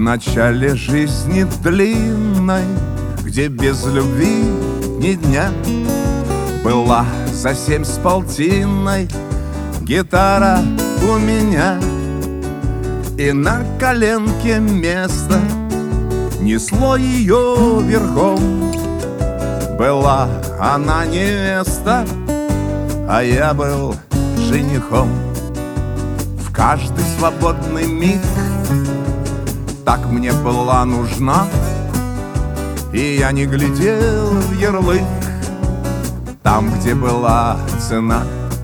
начале жизни длинной, где без любви ни дня, была за 7,5 гитара у меня, и на коленке место несло ее верхом. Была она невеста, а я был женихом. В каждый свободный миг так мне была нужна, и я не глядел в ярлык там, где была цена.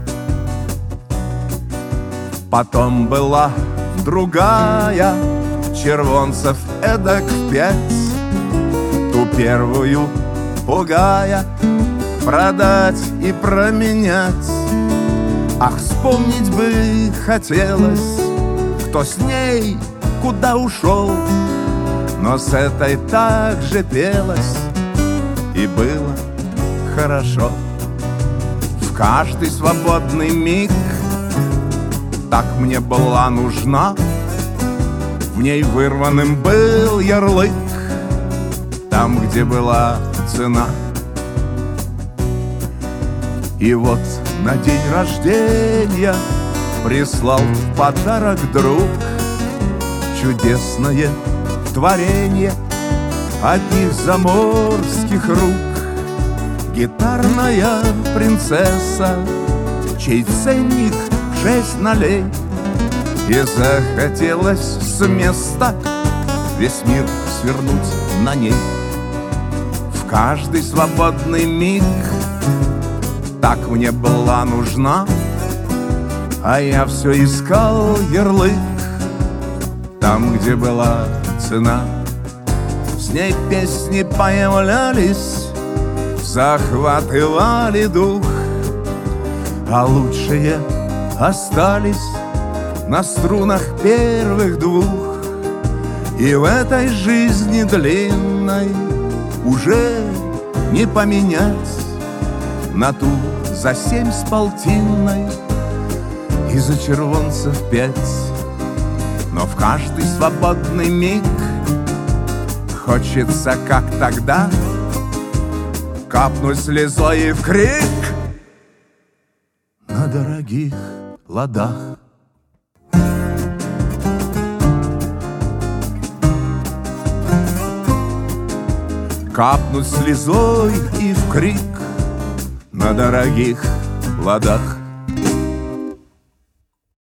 Потом была другая, червонцев эдак 5, ту первую пугая продать и променять. Ах, вспомнить бы хотелось, кто с ней куда ушел, но с этой так же пелось, и было хорошо. В каждый свободный миг так мне была нужна, в ней вырванным был ярлык там, где была цена. И вот на день рождения прислал в подарок друг чудесное творение одних заморских рук. Гитарная принцесса, чей ценник 6 нолей, и захотелось с места весь мир свернуть на ней. В каждый свободный миг так мне была нужна, а я все искал ярлык там, где была цена. С ней песни появлялись, захватывали дух, а лучшие остались на струнах первых двух. И в этой жизни длинной уже не поменять на ту за 7,5 и за червонцев 5. Но в каждый свободный миг хочется, как тогда, капнуть слезой в крик на дорогих ладах. Капнуть слезой и в крик на дорогих ладах.